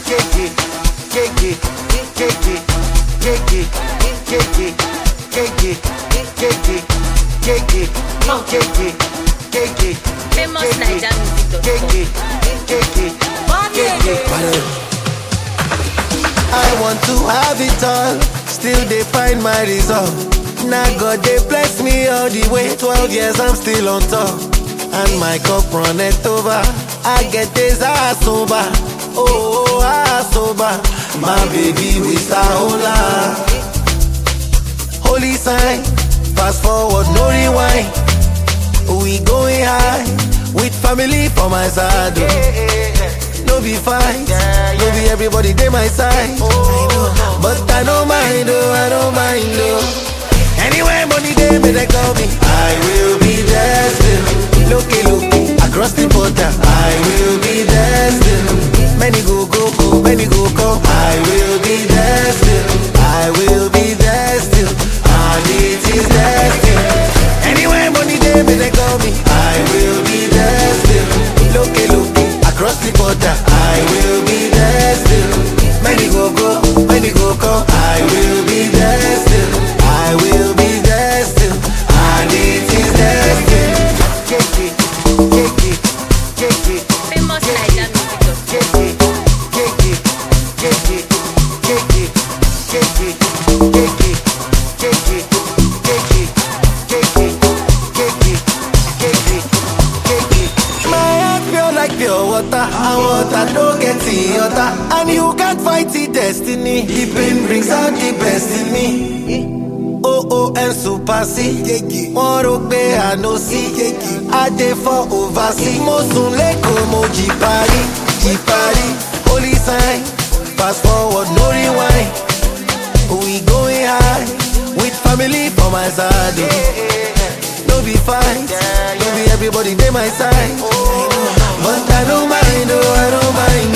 Famous Naija music. I want to have it all, still they find my resolve. Now God they bless me all the way, 12 years I'm still on top. And my cup runneth over, I get this ass sober. Oh, ass sober. My baby with a hola. Holy sign, fast forward, no rewind. We going high, with family for my side. No be fight, no be everybody they my side. But I don't mind, I don't mind. Anywhere money they may they call me, I will be there still. Look, across the border, I will be there still. Many go, many go come, I will be there still. I will be there still, and it is there still. Anywhere money they may they call me, I will be there still. Look, across the border, I will be there still. Many go, many go come, I will be there still. I will be there still, and it is there still. Famous Naija music. My heart feel like pure water, and water don't get the other. And you can't fight the destiny. The pain brings out the best in me. Oh, and super C. One rope I no see. I dey for oversee. Mosun leko moji pari. Holy sign, fast forward, no rewind. We going high, with family for my side. No be fight, no be everybody they my side. But I don't mind, I don't mind.